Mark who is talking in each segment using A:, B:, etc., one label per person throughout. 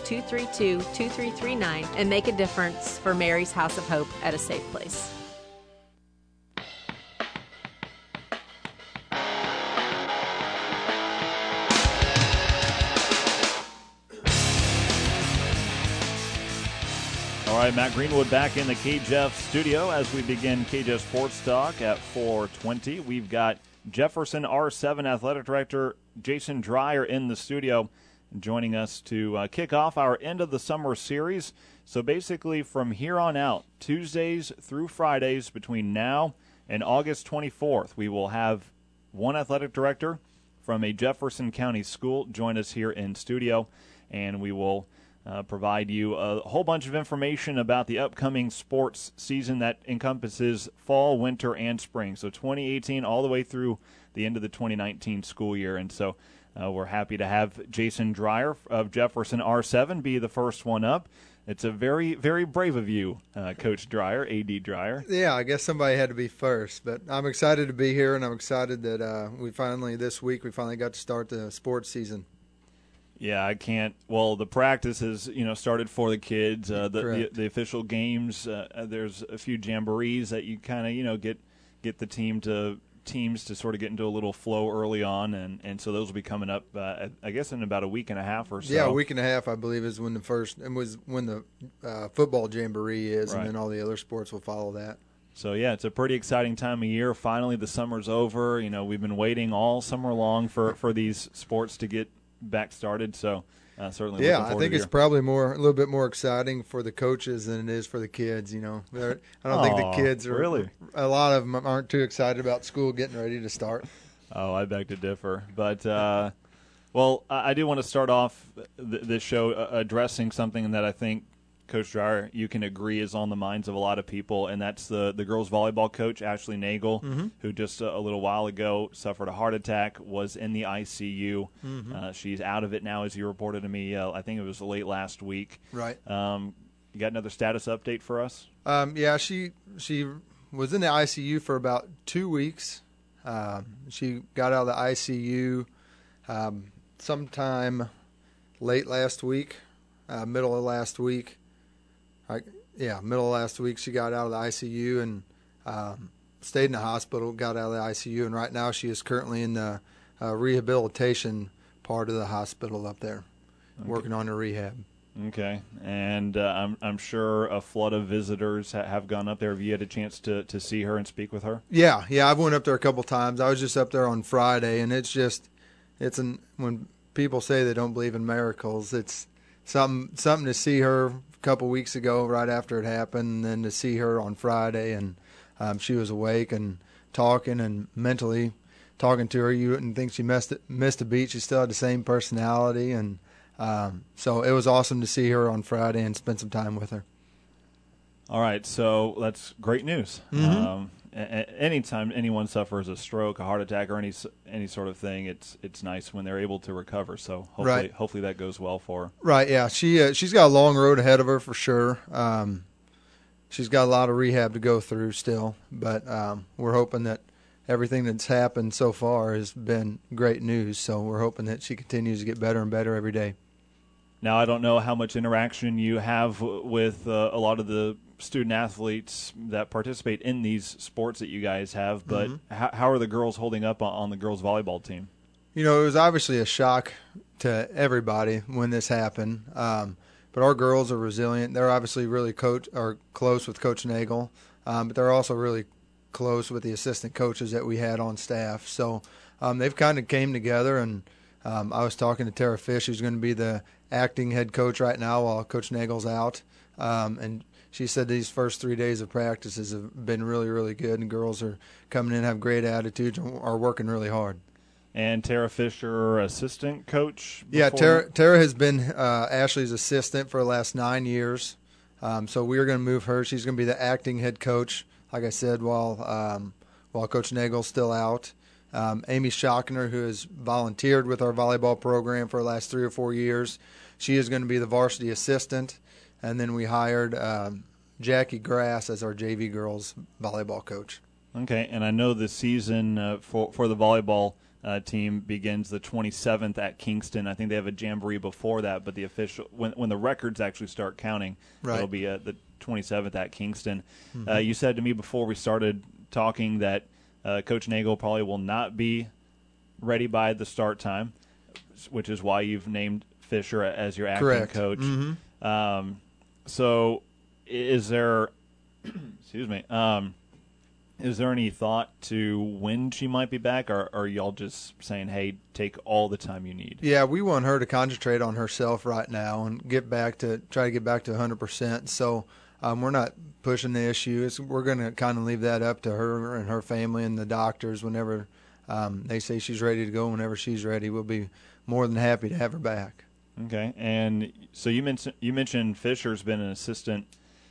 A: 888-232-2339 and make a difference for Mary's House of Hope at a safe place.
B: All right, Matt Greenwood back in the KJEF studio as we begin KJEF Sports Talk at 4:20. We've got Jefferson R7 Athletic Director Jason Dreyer in the studio joining us to kick off our end of the summer series. So basically from here on out, Tuesdays through Fridays between now and August 24th, we will have one athletic director from a Jefferson County school join us here in studio, and we will provide you a whole bunch of information about the upcoming sports season that encompasses fall, winter, and spring. So 2018 all the way through the end of the 2019 school year. And so we're happy to have Jason Dreyer of Jefferson R7 be the first one up. It's a very, very brave of you, Coach Dreyer, A.D. Dreyer.
C: Yeah, I guess somebody had to be first. But I'm excited to be here, and I'm excited that this week we finally got to start the sports season.
B: Yeah, I can't. Well, the practice has started for the kids. The official games. There's a few jamborees that you kind of get the teams to sort of get into a little flow early on, and so those will be coming up. I guess in about a week and a half or so.
C: Yeah, a week and a half, I believe, is when the football jamboree is,
B: right.
C: And then all the other sports will follow that.
B: So yeah, it's a pretty exciting time of year. Finally, the summer's over. We've been waiting all summer long for these sports to get back started, so certainly.
C: Yeah, I think it's probably a little bit more exciting for the coaches than it is for the kids. I don't think the kids are
B: really. A
C: lot of them aren't too excited about school getting ready to start.
B: Oh, I beg to differ, but well, I do want to start off this show addressing something that I think, Coach Dreyer, you can agree is on the minds of a lot of people, and that's the girls volleyball coach, Ashley Nagel, who just a little while ago suffered a heart attack, was in the ICU. She's out of it now, as you reported to me, I think it was late last week.
C: Right.
B: You got another status update for us?
C: Yeah, she was in the ICU for about 2 weeks. She got out of the ICU sometime late last week, middle of last week. Middle of last week she got out of the ICU and stayed in the hospital, got out of the ICU, and right now she is currently in the rehabilitation part of the hospital up there, working on her rehab.
B: Okay, and I'm sure a flood of visitors have gone up there. Have you had a chance to see her and speak with her? Yeah,
C: I've went up there a couple times. I was just up there on Friday, and when people say they don't believe in miracles, it's something to see her a couple weeks ago right after it happened, and then to see her on Friday, and she was awake and talking and mentally talking to her. You wouldn't think she missed a beat. She still had the same personality, and so it was awesome to see her on Friday and spend some time with her.
B: All right, so that's great news. Anytime anyone suffers a stroke, a heart attack, or any sort of thing, it's nice when they're able to recover. So hopefully that goes well for her. Right.
C: Yeah. She's got a long road ahead of her for sure. She's got a lot of rehab to go through still, but we're hoping that everything that's happened so far has been great news. So we're hoping that she continues to get better and better every day.
B: Now, I don't know how much interaction you have with a lot of the student-athletes that participate in these sports that you guys have, but how are the girls holding up on the girls' volleyball team?
C: It was obviously a shock to everybody when this happened, but our girls are resilient. They're obviously really close with Coach Nagel, but they're also really close with the assistant coaches that we had on staff. So they've kind of came together, and I was talking to Tara Fish, who's going to be the acting head coach right now while Coach Nagel's out, and she said these first 3 days of practices have been really, really good, and girls are coming in, have great attitudes, and are working really hard.
B: And Tara Fisher, assistant coach?
C: Yeah, Tara has been Ashley's assistant for the last 9 years, so we're going to move her. She's going to be the acting head coach, like I said, while Coach Nagel's still out. Amy Schockner, who has volunteered with our volleyball program for the last 3 or 4 years, she is going to be the varsity assistant. And then we hired Jackie Grass as our JV girls volleyball coach.
B: Okay, and I know the season for the volleyball team begins the 27th at Kingston. I think they have a jamboree before that, but the official when the records actually start counting, it'll be the 27th at Kingston. You said to me before we started talking that Coach Nagel probably will not be ready by the start time, which is why you've named Fisher as your acting coach. So is there excuse me, is there any thought to when she might be back, or are y'all just saying, hey, take all the time you need?
C: Yeah, we want her to concentrate on herself right now and try to get back to 100%. So we're not pushing the issue. We're going to kind of leave that up to her and her family and the doctors. Whenever they say she's ready to go, whenever she's ready, we'll be more than happy to have her back.
B: Okay, and so you mentioned Fisher's been an assistant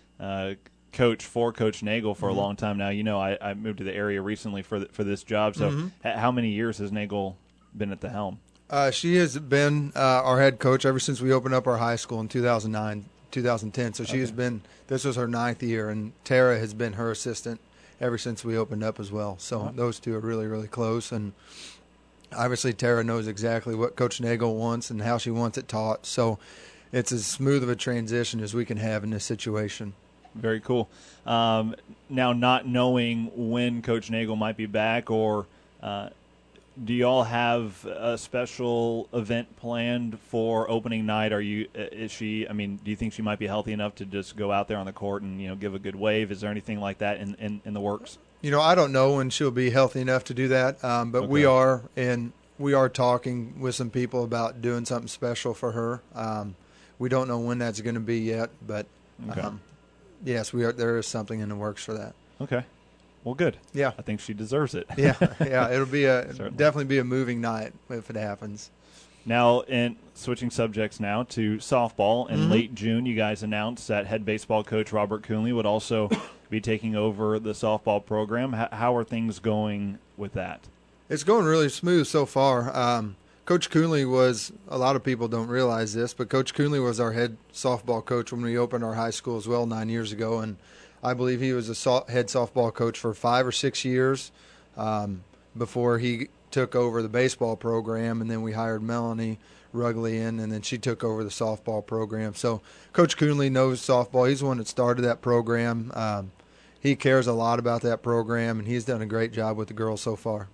B: coach for Coach Nagel for a long time now. You know, I moved to the area recently for this job. So how many years has Nagel been at the helm?
C: She has been our head coach ever since we opened up our high school in 2009, 2010. So she has been, this was her 9th year, and Tara has been her assistant ever since we opened up as well. So those two are really, really close. And obviously Tara knows exactly what Coach Nagel wants and how she wants it taught. So it's as smooth of a transition as we can have in this situation.
B: Very cool. Now, not knowing when Coach Nagel might be back, or do y'all have a special event planned for opening night? Do you think she might be healthy enough to just go out there on the court and, give a good wave? Is there anything like that in the works? I
C: don't know when she'll be healthy enough to do that, but we are talking with some people about doing something special for her. We don't know when that's going to be yet, but yes, there is something in the works for that.
B: Okay. Well, good.
C: Yeah.
B: I think she deserves it.
C: Yeah. It'll be definitely be a moving night if it happens.
B: Now, in switching subjects now to softball, in late June, you guys announced that head baseball coach Robert Coonley would also be taking over the softball program. How are things going with that?
C: It's going really smooth so far. Coach Coonley a lot of people don't realize this, but Coach Coonley was our head softball coach when we opened our high school as well 9 years ago, and I believe he was a head softball coach for 5 or 6 years before he took over the baseball program, and then we hired Melanie Rugley in, and then she took over the softball program. So Coach Coonley knows softball. He's the one that started that program. He cares a lot about that program, and he's done a great job with the girls so far.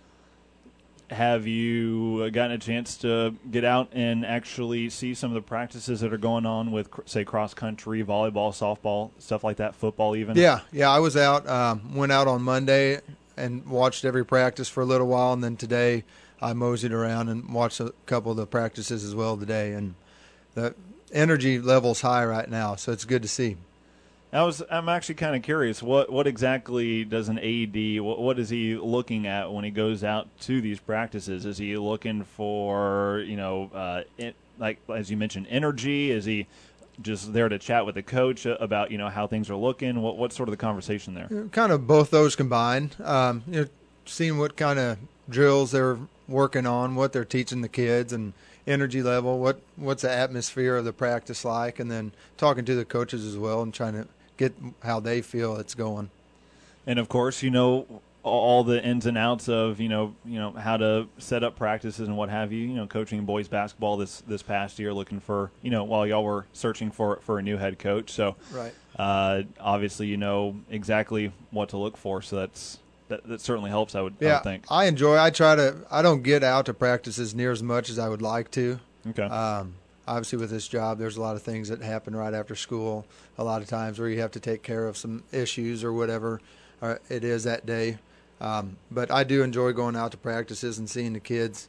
B: Have you gotten a chance to get out and actually see some of the practices that are going on with, say, cross-country, volleyball, softball, stuff like that, football even?
C: Yeah, I was out, went out on Monday and watched every practice for a little while, and then today I moseyed around and watched a couple of the practices as well today, and the energy level's high right now, so it's good to see.
B: I'm actually kind of curious. What exactly does an AD? What is he looking at when he goes out to these practices? Is he looking for like as you mentioned, energy? Is he just there to chat with the coach about how things are looking? What's sort of the conversation there?
C: Kind of both those combined. Seeing what kind of drills they're working on, what they're teaching the kids, and energy level. What's the atmosphere of the practice like, and then talking to the coaches as well and trying to get how they feel it's going.
B: And of course, all the ins and outs of how to set up practices and what have you. Coaching boys basketball this past year, looking for while y'all were searching for a new head coach. So
C: right.
B: Obviously exactly what to look for. So that certainly helps. I would think.
C: I don't get out to practices near as much as I would like to.
B: Okay.
C: Obviously, with this job, there's a lot of things that happen right after school, a lot of times where you have to take care of some issues or whatever it is that day. But I do enjoy going out to practices and seeing the kids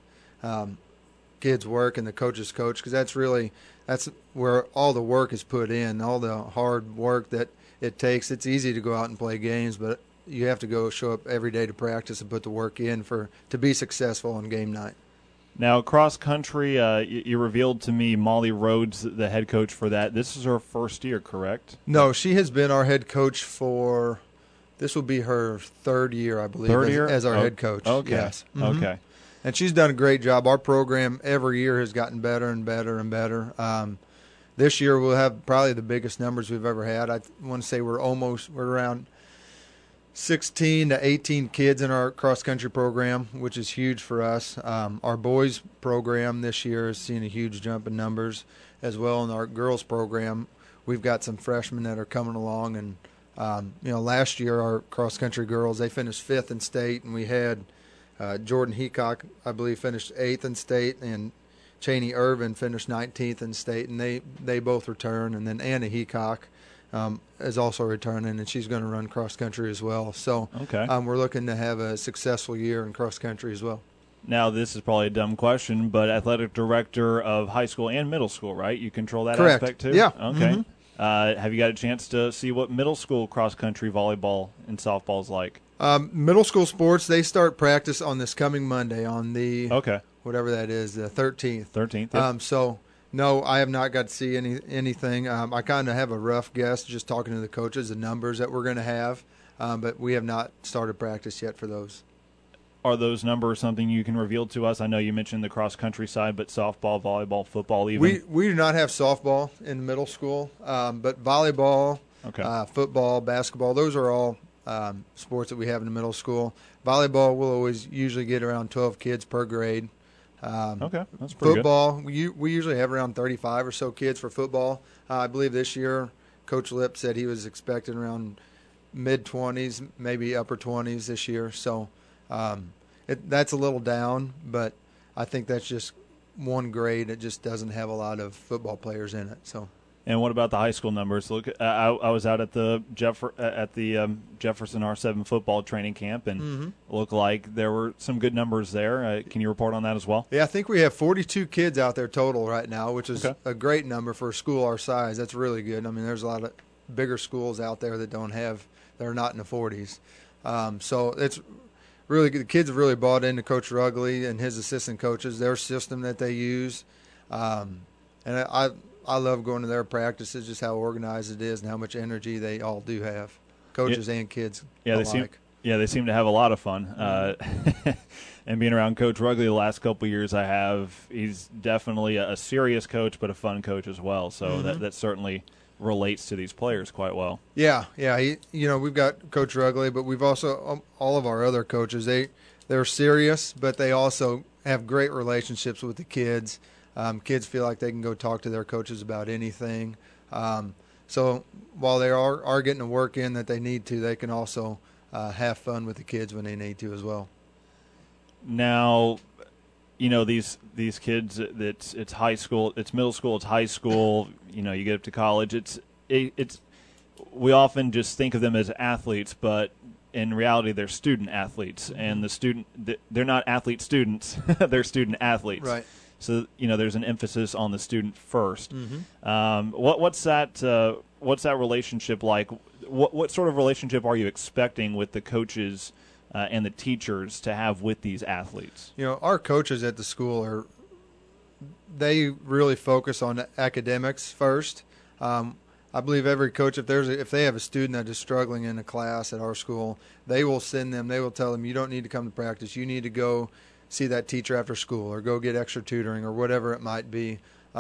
C: work and the coaches coach, because that's where all the work is put in, all the hard work that it takes. It's easy to go out and play games, but you have to show up every day to practice and put the work in to be successful on game night.
B: Now, cross country, you revealed to me Molly Rhodes, the head coach for that. This is her first year, correct?
C: No, she has been our head coach this will be her third year, I believe, as our head coach.
B: Okay.
C: Yes.
B: Mm-hmm. Okay.
C: And she's done a great job. Our program every year has gotten better and better and better. This year we'll have probably the biggest numbers we've ever had. I want to say we're around 16 to 18 kids in our cross-country program, which is huge for us. Our boys program this year has seen a huge jump in numbers as well. In our girls program, we've got some freshmen that are coming along. And, last year our cross-country girls, they finished 5th in state, and we had Jordan Heacock, I believe, finished 8th in state, and Cheney Irvin finished 19th in state, and they both return. And then Anna Heacock is also returning, and she's going to run cross country as well. So we're looking to have a successful year in cross country as well.
B: Now, this is probably a dumb question, but athletic director of high school and middle school, right? You control that
C: Correct.
B: aspect too?
C: Yeah.
B: Okay. Mm-hmm. Have you got a chance to see what middle school cross country, volleyball, and softball is like?
C: Middle school sports, they start practice on this coming Monday on the whatever that is, the 13th.
B: 13th. Yeah.
C: So. No, I have not got to see anything. I kind of have a rough guess, just talking to the coaches, the numbers that we're going to have, but we have not started practice yet for those.
B: Are those numbers something you can reveal to us? I know you mentioned the cross-country side, but softball, volleyball, football even?
C: We do not have softball in middle school, but volleyball, football, basketball, those are all sports that we have in the middle school. Volleyball, we'll always usually get around 12 kids per grade.
B: That's pretty
C: football, good. We usually have around 35 or so kids for football. I believe this year Coach Lip said he was expecting around mid-20s, maybe upper 20s this year. So that's a little down, but I think that's just one grade that just doesn't have a lot of football players in it. So.
B: And what about the high school numbers? Look, I was out at the Jefferson R7 football training camp, and it looked like there were some good numbers there. Can you report on that as well?
C: Yeah, I think we have 42 kids out there total right now, which is a great number for a school our size. That's really good. I mean, there's a lot of bigger schools out there that are not in the 40s. So it's really good. The kids have really bought into Coach Rugley and his assistant coaches, their system that they use, and I love going to their practices, just how organized it is and how much energy they all do have, coaches and kids alike.
B: They seem to have a lot of fun. And being around Coach Rugley the last couple of years he's definitely a serious coach, but a fun coach as well. So that certainly relates to these players quite well.
C: Yeah. We've got Coach Rugley, but we've also all of our other coaches. They're serious, but they also have great relationships with the kids. Kids feel like they can go talk to their coaches about anything. So while they are getting the work in that they need to, they can also have fun with the kids when they need to as well. Now,
B: these kids, it's high school, it's middle school, it's high school. You get up to college. It's we often just think of them as athletes, but in reality, they're student athletes, and they're not athlete students; they're student athletes.
C: Right.
B: So there's an emphasis on the student first. What's that relationship like? What sort of relationship are you expecting with the coaches and the teachers to have with these athletes?
C: Our coaches at the school they really focus on academics first. I believe every coach, if they have a student that is struggling in a class at our school, they will send them. They will tell them, you don't need to come to practice. You need to go see that teacher after school or go get extra tutoring or whatever it might be.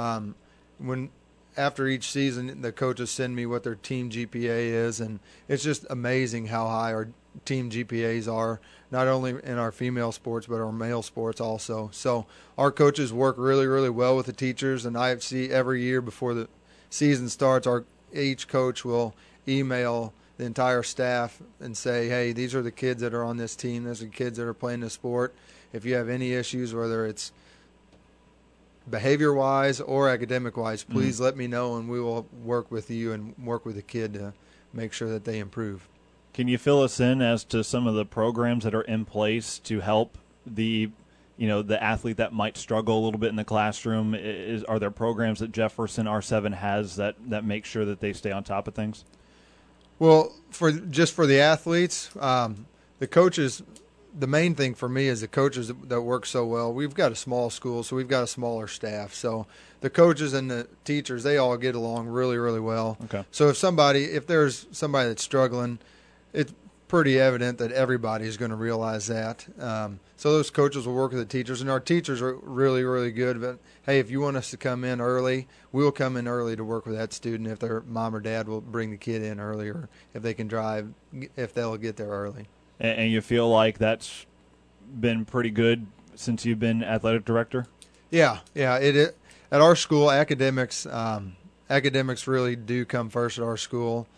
C: After each season, the coaches send me what their team GPA is, and it's just amazing how high our team GPAs are, not only in our female sports but our male sports also. So our coaches work really, really well with the teachers, and I see every year before the season starts, each coach will email the entire staff and say, hey, these are the kids that are on this team. These are the kids that are playing this sport. If you have any issues, whether it's behavior-wise or academic-wise, please let me know, and we will work with you and work with the kid to make sure that they improve.
B: Can you fill us in as to some of the programs that are in place to help the athlete that might struggle a little bit in the classroom? Are there programs that Jefferson R7 has that make sure that they stay on top of things?
C: Well, for the athletes, the coaches, the main thing for me is the coaches that work so well. We've got a small school, so we've got a smaller staff. So the coaches and the teachers, they all get along really, really well.
B: Okay.
C: So if there's somebody that's struggling, pretty evident that everybody is going to realize that. So those coaches will work with the teachers, and our teachers are really, really good. But, hey, if you want us to come in early, we'll come in early to work with that student if their mom or dad will bring the kid in early, or if they can drive, if they'll get there early.
B: And you feel like that's been pretty good since you've been athletic director? Yeah.
C: At our school, academics really do come first at our school.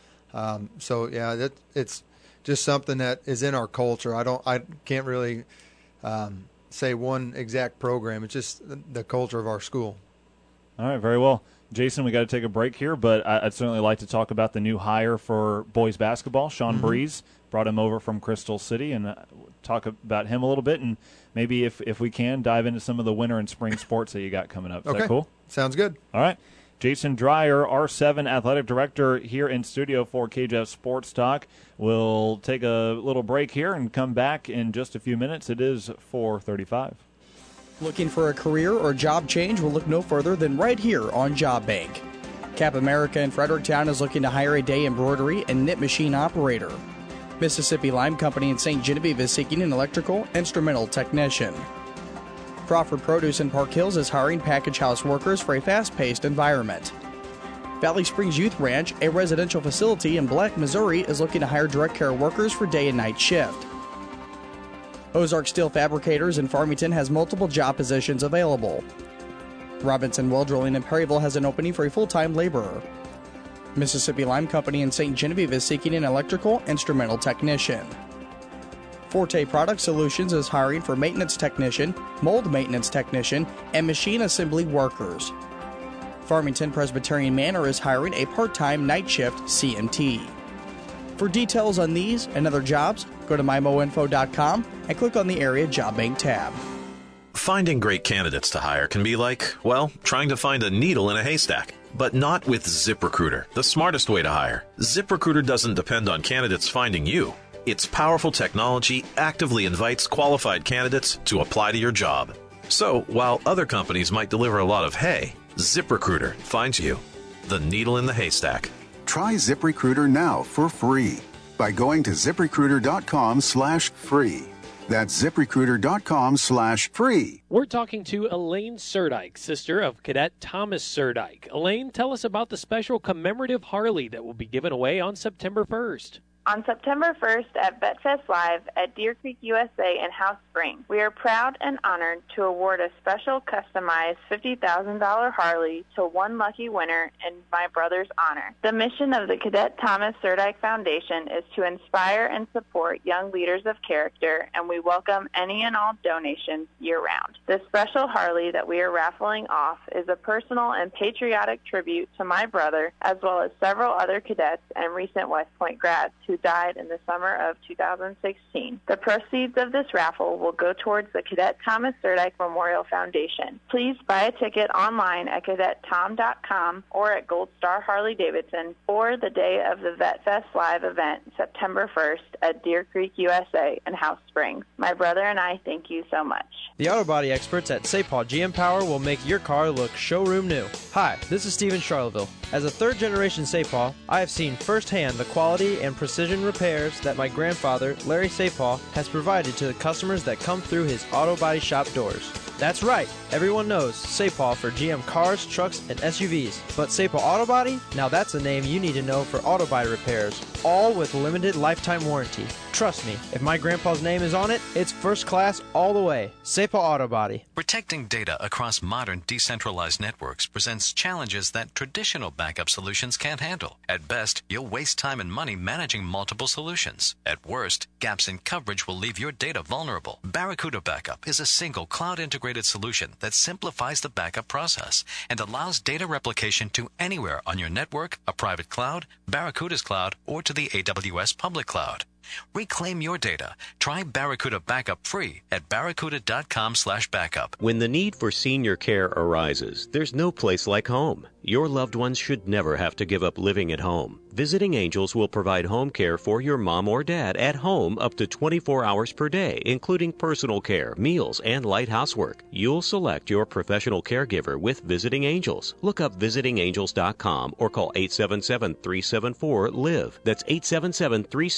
C: It's just something that is in our culture. I can't really say one exact program. It's just the culture of our school.
B: All right, very well. Jason, we got to take a break here, but I'd certainly like to talk about the new hire for boys basketball. Sean Breeze brought him over from Crystal City, and talk about him a little bit, and maybe if we can, dive into some of the winter and spring sports that you got coming up. Is that cool?
C: Sounds good.
B: All right. Jason Dreyer, R7 Athletic Director, here in studio for KJF Sports Talk. We'll take a little break here and come back in just a few minutes. It is 4:35.
D: Looking for a career or job change? We'll look no further than right here on Job Bank. Cap America in Fredericktown is looking to hire a day embroidery and knit machine operator. Mississippi Lime Company in St. Genevieve is seeking an electrical instrumental technician. Crawford Produce in Park Hills is hiring package house workers for a fast-paced environment. Valley Springs Youth Ranch, a residential facility in Black, Missouri, is looking to hire direct care workers for day and night shift. Ozark Steel Fabricators in Farmington has multiple job positions available. Robinson Well Drilling in Perryville has an opening for a full-time laborer. Mississippi Lime Company in St. Genevieve is seeking an electrical instrumental technician. Forte Product Solutions is hiring for maintenance technician, mold maintenance technician, and machine assembly workers. Farmington Presbyterian Manor is hiring a part-time night shift CMT. For details on these and other jobs, go to mymoinfo.com and click on the Area Job Bank tab.
E: Finding great candidates to hire can be like, well, trying to find a needle in a haystack. But not with ZipRecruiter, the smartest way to hire. ZipRecruiter doesn't depend on candidates finding you. Its powerful technology actively invites qualified candidates to apply to your job. So, while other companies might deliver a lot of hay, ZipRecruiter finds you, the needle in the haystack.
F: Try ZipRecruiter now for free by going to ZipRecruiter.com/free. That's ZipRecruiter.com/free.
G: We're talking to Elaine Surdike, sister of Cadet Thomas Surdike. Elaine, tell us about the special commemorative Harley that will be given away on September 1st.
H: On September 1st at VetFest Live at Deer Creek, USA in House Springs, we are proud and honored to award a special customized $50,000 Harley to one lucky winner in my brother's honor. The mission of the Cadet Thomas Surdike Foundation is to inspire and support young leaders of character, and we welcome any and all donations year-round. This special Harley that we are raffling off is a personal and patriotic tribute to my brother, as well as several other cadets and recent West Point grads who died in the summer of 2016. The proceeds of this raffle will go towards the Cadet Thomas Surdike Memorial Foundation. Please buy a ticket online at cadettom.com or at Gold Star Harley Davidson or the day of the VetFest Live event, September 1st at Deer Creek, USA in House Springs. My brother and I thank you so much.
I: The auto body experts at St. Paul GM Power will make your car look showroom new. Hi, this is Steven Charlottesville. As a third-generation St. Paul, I have seen firsthand the quality and precision repairs that my grandfather, Larry St. Paul, has provided to the customers that come through his auto body shop doors. That's right, everyone knows St. Paul for GM cars, trucks, and SUVs. But St. Paul Auto Body? Now that's a name you need to know for auto body repairs, all with limited lifetime warranty. Trust me, if my grandpa's name is on it, it's first class all the way. St. Paul Auto Body.
J: Protecting data across modern decentralized networks presents challenges that traditional backup solutions can't handle. At best, you'll waste time and money managing multiple solutions. At worst, gaps in coverage will leave your data vulnerable. Barracuda Backup is a single cloud-integrated solution that simplifies the backup process and allows data replication to anywhere on your network, a private cloud, Barracuda's cloud, or to the AWS public cloud. Reclaim your data. Try Barracuda Backup free at barracuda.com/backup.
K: When the need for senior care arises, there's no place like home. Your loved ones should never have to give up living at home. Visiting Angels will provide home care for your mom or dad at home up to 24 hours per day, including personal care, meals, and light housework. You'll select your professional caregiver with Visiting Angels. Look up visitingangels.com or call 877-374-LIVE. That's 877-374-LIVE.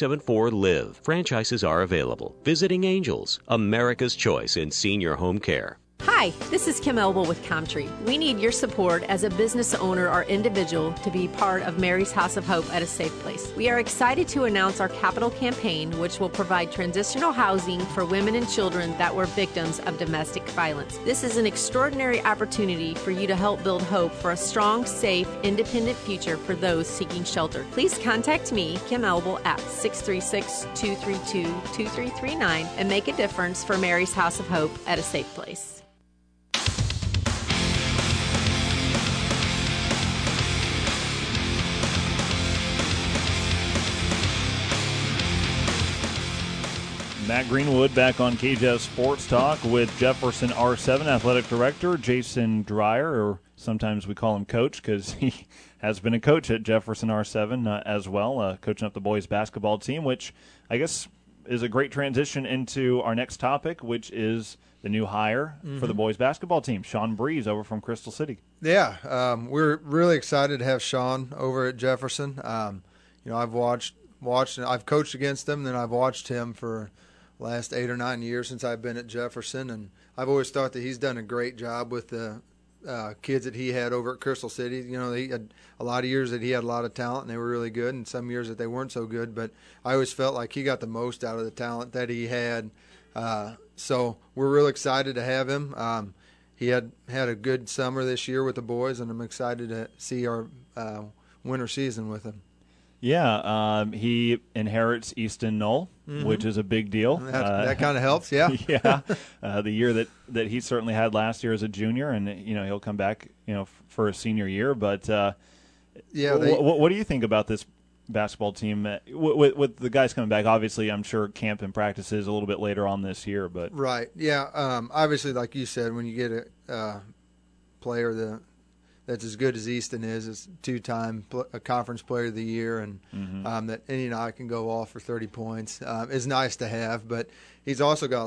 K: or live. Franchises are available. Visiting Angels, America's choice in senior home care.
A: Hi, this is Kim Elwell with Comtree. We need your support as a business owner or individual to be part of Mary's House of Hope at a safe place. We are excited to announce our capital campaign, which will provide transitional housing for women and children that were victims of domestic violence. This is an extraordinary opportunity for you to help build hope for a strong, safe, independent future for those seeking shelter. Please contact me, Kim Elwell, at 636-232-2339 and make a difference for Mary's House of Hope at a safe place.
B: Matt Greenwood back on KJF Sports Talk with Jefferson R7 Athletic Director Jason Dreyer, or sometimes we call him Coach because he has been a coach at Jefferson R7 as well, coaching up the boys basketball team, which I guess is a great transition into our next topic, which is the new hire for the boys basketball team, Sean Breeze over from Crystal City.
C: Yeah, we're really excited to have Sean over at Jefferson. I've watched and I've coached against him, and I've watched him for last 8 or 9 years since I've been at Jefferson, and I've always thought that he's done a great job with the kids that he had over at Crystal City. He had a lot of years that he had a lot of talent and they were really good, and some years that they weren't so good, but I always felt like he got the most out of the talent that he had. So we're real excited to have him. He had a good summer this year with the boys, and I'm excited to see our winter season with him.
B: Yeah, he inherits Easton Knoll, which is a big deal.
C: That kind of helps, yeah.
B: Yeah, the year that he certainly had last year as a junior, and he'll come back for a senior year. But what do you think about this basketball team with the guys coming back? Obviously, I'm sure camp and practices a little bit later on this year, but
C: right, yeah. Obviously, like you said, when you get a player that's as good as Easton is 2-time conference player of the year, and that any night can go off for 30 points is nice to have. But he's also got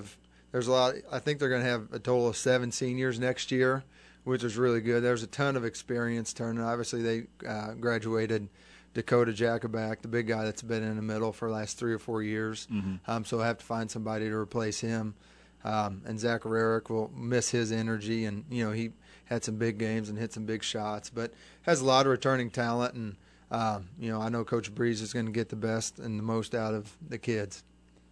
C: I think they're going to have a total of 7 seniors next year, which is really good. There's a ton of experience turning. Obviously, they graduated Dakota Jacobak, the big guy that's been in the middle for the last 3 or 4 years. So I have to find somebody to replace him. And Zach Rarick will miss his energy, and he had some big games and hit some big shots, but has a lot of returning talent, and I know Coach Breeze is going to get the best and the most out of the kids.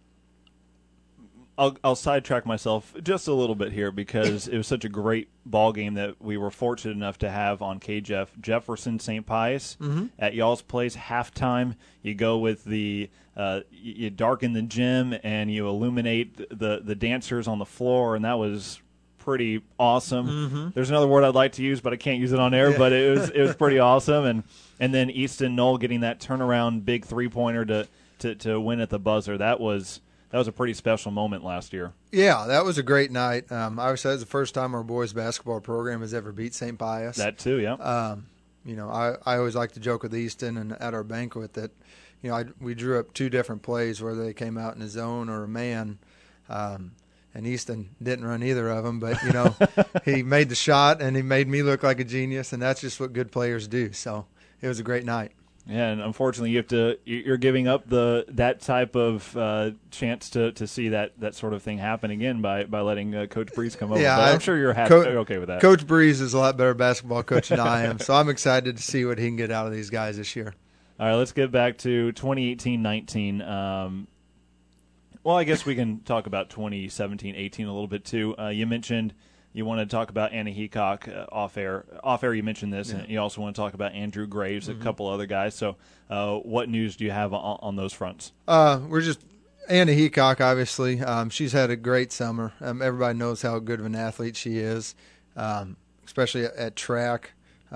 B: I'll sidetrack myself just a little bit here because it was such a great ball game that we were fortunate enough to have on KJF. Jefferson St. Pius at y'all's place, halftime. You go with you darken the gym and you illuminate the dancers on the floor, and that was pretty awesome. There's another word I'd like to use, but I can't use it on air. But it was pretty awesome, and then Easton Knoll getting that turnaround big 3-pointer to win at the buzzer. That was a pretty special moment last year. Yeah, that was a great night. Obviously, that was the first time our boys basketball program has ever beat St. Pius. That too, yeah. I always like to joke with Easton and at our banquet that we drew up 2 different plays where they came out in a zone or a man. And Easton didn't run either of them, but he made the shot and he made me look like a genius, and that's just what good players do. So it was a great night. Yeah, and unfortunately, you're giving up that type of chance to see that sort of thing happen again by letting Coach Breeze come over. Yeah, but I'm sure you're okay with that. Coach Breeze is a lot better basketball coach than I am, so I'm excited to see what he can get out of these guys this year. All right, let's get back to 2018-19. Well, I guess we can talk about 2017-18 a little bit too. You mentioned you want to talk about Anna Heacock off air. Off air, you mentioned this, and you also want to talk about Andrew Graves, a couple other guys. So, what news do you have on those fronts? We're just Anna Heacock. Obviously, she's had a great summer. Everybody knows how good of an athlete she is, especially at track.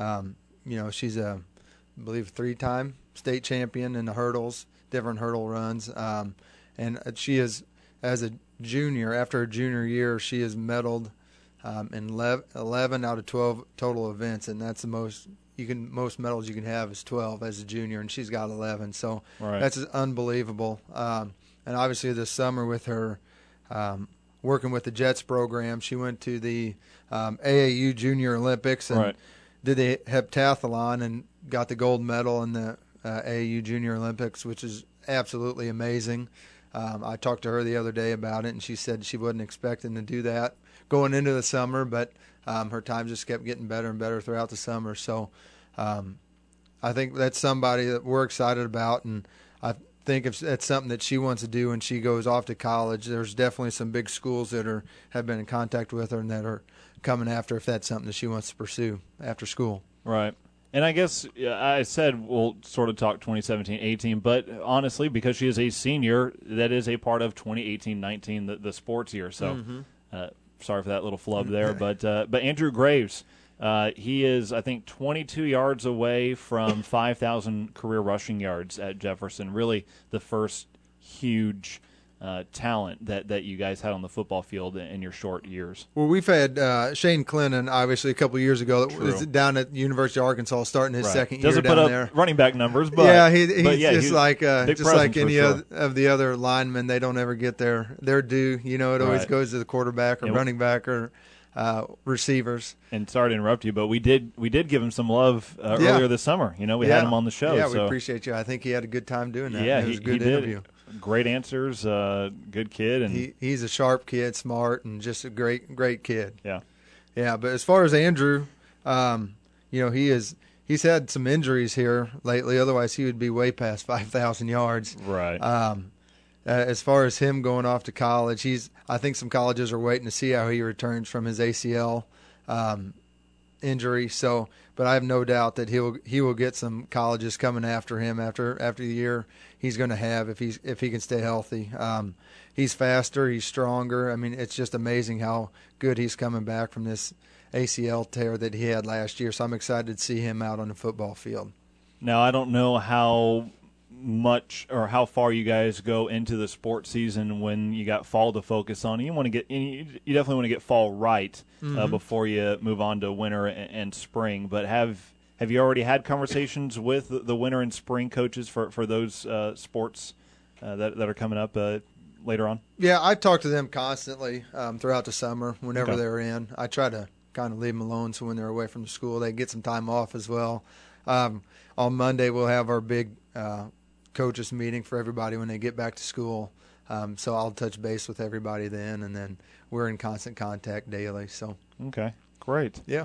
B: She's I believe 3-time state champion in the hurdles, different hurdle runs. And she is, as a junior, after her junior year, she has medaled in 11 out of 12 total events, and that's the most medals you can have is 12 as a junior, and she's got 11. So that's unbelievable. And obviously this summer with her working with the Jets program, she went to the AAU Junior Olympics and did the heptathlon and got the gold medal in the AAU Junior Olympics, which is
C: absolutely amazing. I talked to her the other day about it, and she said she wasn't expecting to do that going into the summer, but her time just kept getting better and better throughout the summer. So I think that's somebody that we're excited about, and I think if it's something that she wants to do when she goes off to college, there's definitely some big schools that have been in contact with her and that are coming after if that's something that she wants to pursue after school.
B: Right. And I guess I said we'll sort of talk 2017-18, but honestly, because she is a senior, that is a part of 2018-19, the sports year. So sorry for that little flub there. But Andrew Graves, he is, I think, 22 yards away from 5,000 career rushing yards at Jefferson. Really the first huge talent that you guys had on the football field in your short years.
C: Well, we've had Shane Clennon, obviously, a couple of years ago that was down at the University of Arkansas starting his second year
B: down
C: down
B: put
C: there.
B: Up running back numbers, but
C: yeah, he's like any
B: sure.
C: of the other linemen. They don't ever get their due. You know, it always goes to the quarterback or running back or receivers.
B: And sorry to interrupt you, but we did give him some love earlier this summer. You know, we had him on the show.
C: Yeah,
B: so.
C: We appreciate you. I think he had a good time doing that.
B: Yeah,
C: it was a good interview.
B: Great answers, good kid, and
C: he's a sharp kid, smart, and just a great kid.
B: Yeah.
C: But as far as Andrew, he's had some injuries here lately. Otherwise, he would be way past 5,000 yards.
B: Right.
C: As far as him going off to college, I think some colleges are waiting to see how he returns from his ACL injury. So, but I have no doubt that he will get some colleges coming after him after the year he's going to have if he can stay healthy. He's faster, he's stronger. I mean, it's just amazing how good he's coming back from this ACL tear that he had last year. So I'm excited to see him out on the football field.
B: Now, I don't know how much or how far you guys go into the sports season when you got fall to focus on. You definitely want to get fall right before you move on to winter and spring. But have you already had conversations with the winter and spring coaches for those sports that are coming up later on?
C: Yeah, I talk to them constantly throughout the summer whenever they're in. I try to kind of leave them alone so when they're away from the school they get some time off as well. On Monday we'll have our big coaches meeting for everybody when they get back to school. So I'll touch base with everybody then, and then we're in constant contact daily. So
B: okay, great.
C: Yeah.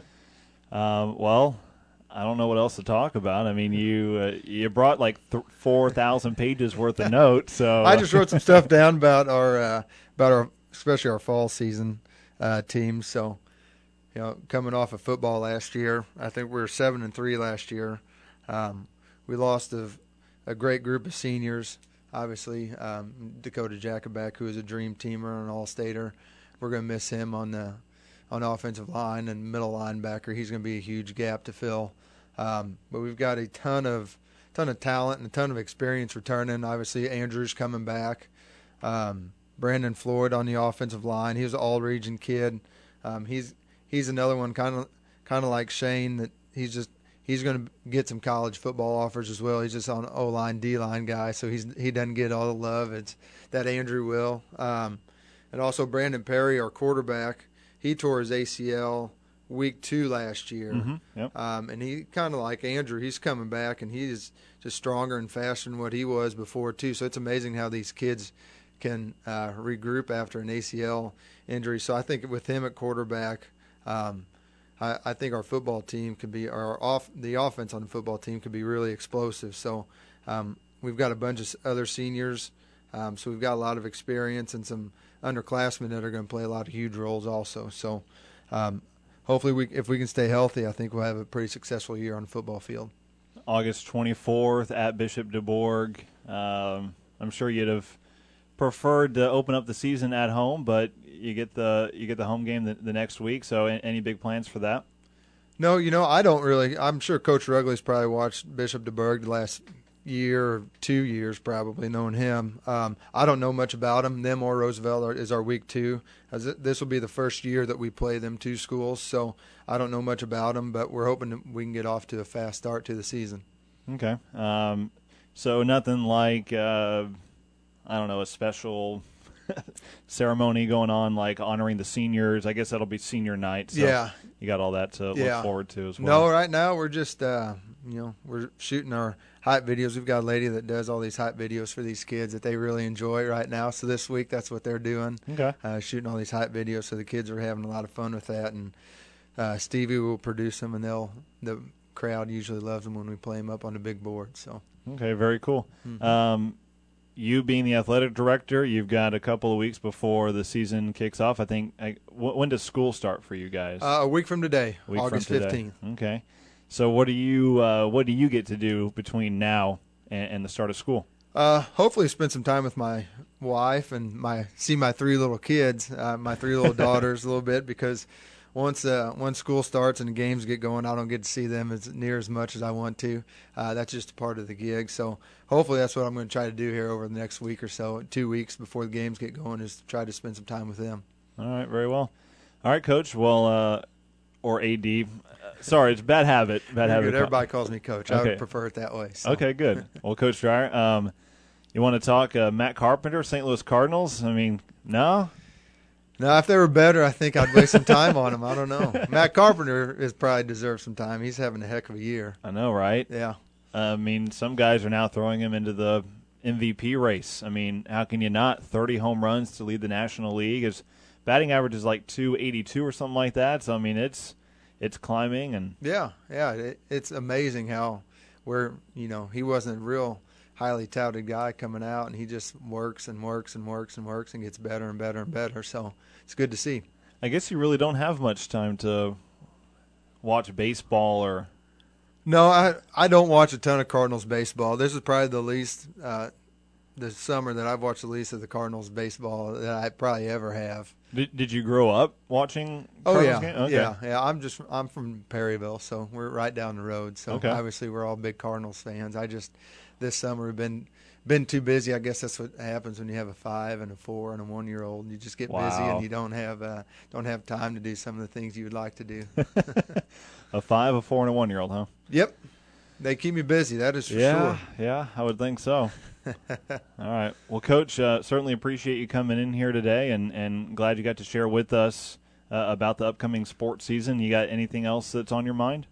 B: Well, I don't know what else to talk about. I mean, you brought like 4,000 pages worth of notes. So
C: I just wrote some stuff down about our especially our fall season teams. So, coming off of football last year, I think we were 7-3 last year. We lost a great group of seniors. Obviously, Dakota Jacobak, who is a dream teamer and an all-stater. We're going to miss him on the offensive line and middle linebacker. He's going to be a huge gap to fill. But we've got a ton of talent and a ton of experience returning. Obviously, Andrew's coming back. Brandon Floyd on the offensive line. He was an all-region kid. He's another one kind of like Shane that he's going to get some college football offers as well. He's just on O-line, D-line guy, so he doesn't get all the love. It's that Andrew will. And also Brandon Perry, our quarterback, he tore his ACL week 2 last year.
B: Mm-hmm. Yep.
C: And he kind of like Andrew, he's coming back, and he's just stronger and faster than what he was before too. So it's amazing how these kids can regroup after an ACL injury. So I think with him at quarterback, I think our football team could be the offense on the football team could be really explosive. So we've got a bunch of other seniors, so we've got a lot of experience and some underclassmen that are going to play a lot of huge roles also. So hopefully, if we can stay healthy, I think we'll have a pretty successful year on the football field.
B: August 24th at Bishop DuBourg. I'm sure you'd have preferred to open up the season at home, but you get the home game the next week. So any big plans for that?
C: No, I don't really. I'm sure Coach Rugley's probably watched Bishop DuBourg the last year or 2 years, probably knowing him. I don't know much about him. Them or Roosevelt is our week 2. This will be the first year that we play them 2 schools, so I don't know much about them, but we're hoping that we can get off to a fast start to the season.
B: Okay. So nothing like a special ceremony going on, like honoring the seniors. I guess that'll be senior night. So
C: yeah.
B: You got all that to look forward to as well.
C: No, right now we're just we're shooting our hype videos. We've got a lady that does all these hype videos for these kids that they really enjoy right now. So this week, that's what they're doing.
B: Okay.
C: Shooting all these hype videos. So the kids are having a lot of fun with that. And Stevie will produce them, and the crowd usually loves them when we play them up on the big board. So.
B: Okay, very cool.
C: Mm-hmm.
B: You being the athletic director, you've got a couple of weeks before the season kicks off. I think. When does school start for you guys?
C: A week from today, August 15th.
B: Okay. So what do you get to do between now and the start of school?
C: Hopefully spend some time with my wife and see my 3 little kids, my 3 little daughters a little bit, because once school starts and the games get going, I don't get to see them near as much as I want to. That's just a part of the gig. So hopefully that's what I'm going to try to do here over the next week or so, 2 weeks before the games get going, is try to spend some time with them.
B: All right, very well. All right, Coach. Well, or AD. Sorry, it's a bad habit. Bad habit.
C: Everybody calls me Coach.
B: Okay.
C: I would prefer it that way. So.
B: Okay, good. Well, Coach Dreyer, you want to talk Matt Carpenter, St. Louis Cardinals? I mean, no?
C: No, if they were better, I think I'd waste some time on them. I don't know. Matt Carpenter probably deserves some time. He's having a heck of a year.
B: I know, right?
C: Yeah.
B: I mean, some guys are now throwing him into the MVP race. I mean, how can you not? 30 home runs to lead the National League. His batting average is like 282 or something like that. So, I mean, it's climbing. And
C: Yeah. It's amazing how he wasn't a real highly touted guy coming out, and he just works and works and works and works and gets better and better and better. So it's good to see.
B: I guess you really don't have much time to watch baseball or.
C: No, I don't watch a ton of Cardinals baseball. This is probably the least the summer that I've watched the least of the Cardinals baseball that I probably ever have.
B: Did you grow up watching Cardinals games? Okay.
C: Yeah. I'm from Perryville, so we're right down the road. So obviously we're all big Cardinals fans. This summer we've been too busy. I guess that's what happens when you have a 5 and a 4 and a 1-year-old. You just get busy and you don't have time to do some of the things you would like to do.
B: A 5, a 4, and a 1-year-old, huh?
C: Yep. They keep me busy, that is for sure.
B: Yeah, I would think so. All right. Well, Coach, certainly appreciate you coming in here today, and glad you got to share with us about the upcoming sports season. You got anything else that's on your mind?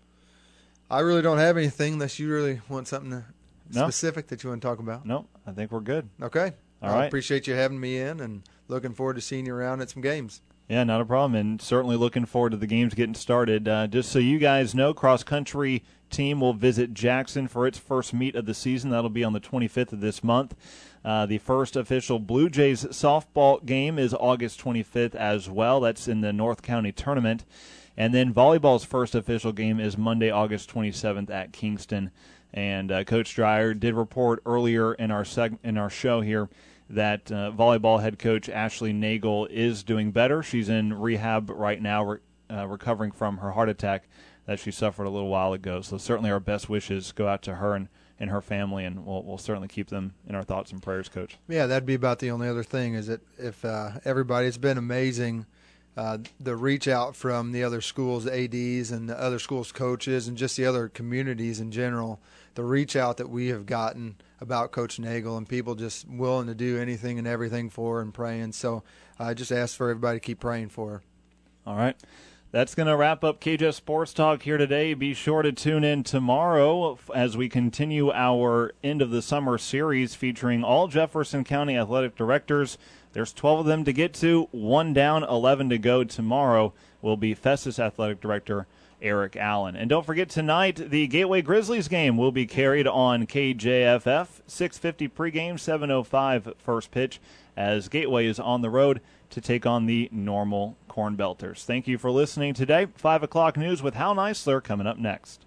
C: I really don't have anything unless you really want something specific that you want to talk about.
B: No, I think we're good.
C: Okay.
B: All right.
C: I appreciate you having me in, and looking forward to seeing you around at some games.
B: Yeah, not a problem, and certainly looking forward to the games getting started. Just so you guys know, cross-country team will visit Jackson for its first meet of the season. That'll be on the 25th of this month. The first official Blue Jays softball game is August 25th as well. That's in the North County tournament. And then volleyball's first official game is Monday, August 27th at Kingston. And Coach Dreyer did report earlier in our show here that volleyball head coach Ashley Nagel is doing better. She's in rehab right now, recovering from her heart attack that she suffered a little while ago. So certainly our best wishes go out to her and her family, and we'll certainly keep them in our thoughts and prayers, Coach.
C: Yeah, that'd be about the only other thing is that if everybody's been amazing, the reach out from the other schools' ADs and the other schools' coaches and just the other communities in general, the reach out that we have gotten about Coach Nagel and people just willing to do anything and everything for her and praying. So I just ask for everybody to keep praying for her.
B: All right. That's going to wrap up KJF Sports Talk here today. Be sure to tune in tomorrow as we continue our end of the summer series featuring all Jefferson County athletic directors. There's 12 of them to get to, 1 down, 11 to go. Tomorrow will be Festus athletic director Eric Allen. And don't forget, tonight, the Gateway Grizzlies game will be carried on KJFF, 6:50 pregame, 7:05 first pitch, as Gateway is on the road to take on the Normal Corn Belters. Thank you for listening today. 5 o'clock news with Hal Neisler coming up next.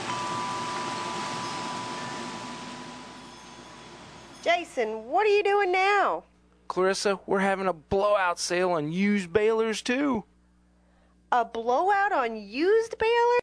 L: Jason, what are you doing now?
M: Clarissa, we're having a blowout sale on used balers, too.
L: A blowout on used balers?